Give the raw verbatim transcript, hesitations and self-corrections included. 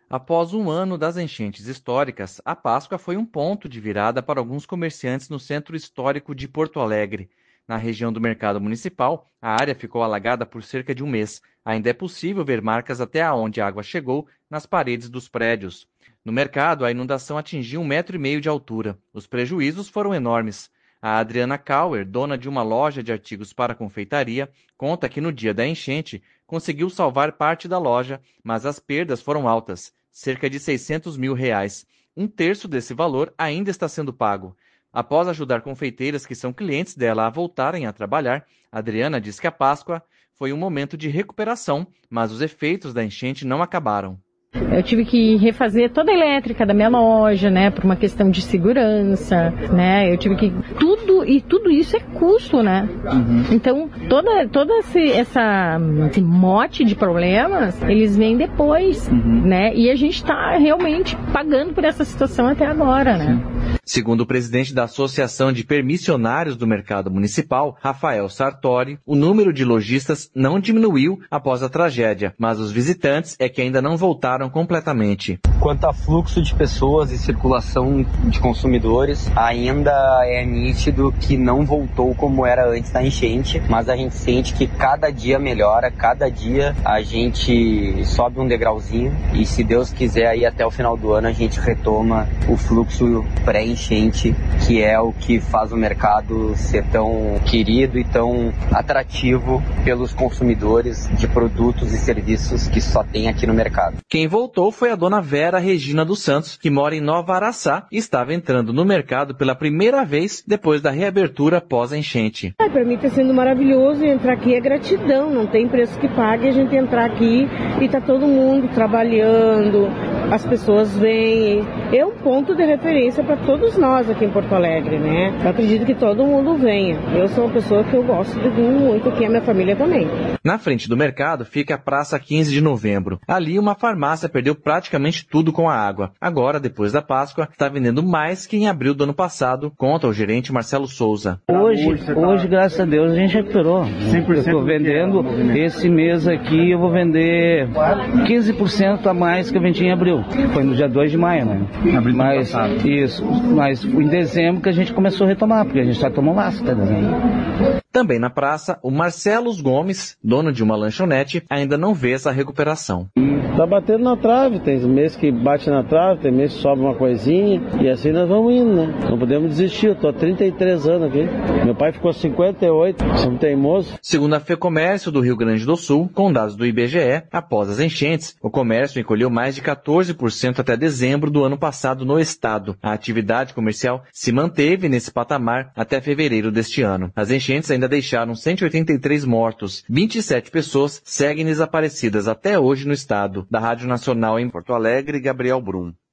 Após um ano das enchentes históricas, a Páscoa foi um ponto de virada para alguns comerciantes no centro histórico de Porto Alegre. Na região do mercado municipal, a área ficou alagada por cerca de um mês. Ainda é possível ver marcas até onde a água chegou nas paredes dos prédios. No mercado, a inundação atingiu um metro e meio de altura. Os prejuízos foram enormes. A Adriana Kauer, dona de uma loja de artigos para confeitaria, conta que no dia da enchente conseguiu salvar parte da loja, mas as perdas foram altas, cerca de seiscentos mil reais. Um terço desse valor ainda está sendo pago. Após ajudar confeiteiras que são clientes dela a voltarem a trabalhar, Adriana diz que a Páscoa foi um momento de recuperação, mas os efeitos da enchente não acabaram. Eu tive que refazer toda a elétrica da minha loja, né, por uma questão de segurança, né, eu tive que... Tudo, e tudo isso é custo, né? Uhum. Então, toda, toda esse, essa, esse mote de problemas, eles vêm depois, uhum. né, e a gente está realmente pagando por essa situação até agora, né? Segundo o presidente da Associação de Permissionários do Mercado Municipal, Rafael Sartori, o número de lojistas não diminuiu após a tragédia, mas os visitantes é que ainda não voltaram completamente. Quanto a fluxo de pessoas e circulação de consumidores, ainda é nítido que não voltou como era antes da enchente, mas a gente sente que cada dia melhora, cada dia a gente sobe um degrauzinho e se Deus quiser aí até o final do ano a gente retoma o fluxo pré-enchente, que é o que faz o mercado ser tão querido e tão atrativo pelos consumidores de produtos e serviços que só tem aqui no mercado. Quem voltou foi a dona Vera Regina dos Santos, que mora em Nova Araçá e estava entrando no mercado pela primeira vez depois da reabertura pós-enchente. Ah, para mim está sendo maravilhoso e entrar aqui é gratidão, não tem preço que pague a gente entrar aqui e tá todo mundo trabalhando, as pessoas vêm, é um ponto de referência para todos nós aqui em Porto Alegre, né? Eu acredito que todo mundo venha. Eu sou uma pessoa que eu gosto de vir muito aqui, a minha família também. Na frente do mercado fica a Praça quinze de Novembro. Ali uma farmácia perdeu praticamente tudo com a água. Agora, depois da Páscoa, está vendendo mais que em abril do ano passado, conta o gerente Marcelo Souza. Hoje, hoje graças a Deus, a gente recuperou. Eu estou vendendo, esse mês aqui eu vou vender quinze por cento a mais que eu vendi em abril. Foi no dia dois de maio, né? Mas, isso, mas em dezembro que a gente começou a retomar, porque a gente está tomando laço até dezembro. Também na praça, o Marcelos Gomes, dono de uma lanchonete, ainda não vê essa recuperação. Tá batendo na trave, tem mês que bate na trave, tem mês que sobe uma coisinha, e assim nós vamos indo, né? Não podemos desistir, eu tô há trinta e três anos aqui. Meu pai ficou cinquenta e oito, somos teimosos. Segundo a FEComércio do Rio Grande do Sul, com dados do I B G E, após as enchentes, o comércio encolheu mais de quatorze por cento até dezembro do ano passado no estado. A atividade comercial se manteve nesse patamar até fevereiro deste ano. As enchentes ainda deixaram cento e oitenta e três mortos. vinte e sete pessoas seguem desaparecidas até hoje no estado. Da Rádio Nacional em Porto Alegre, Gabriel Brum.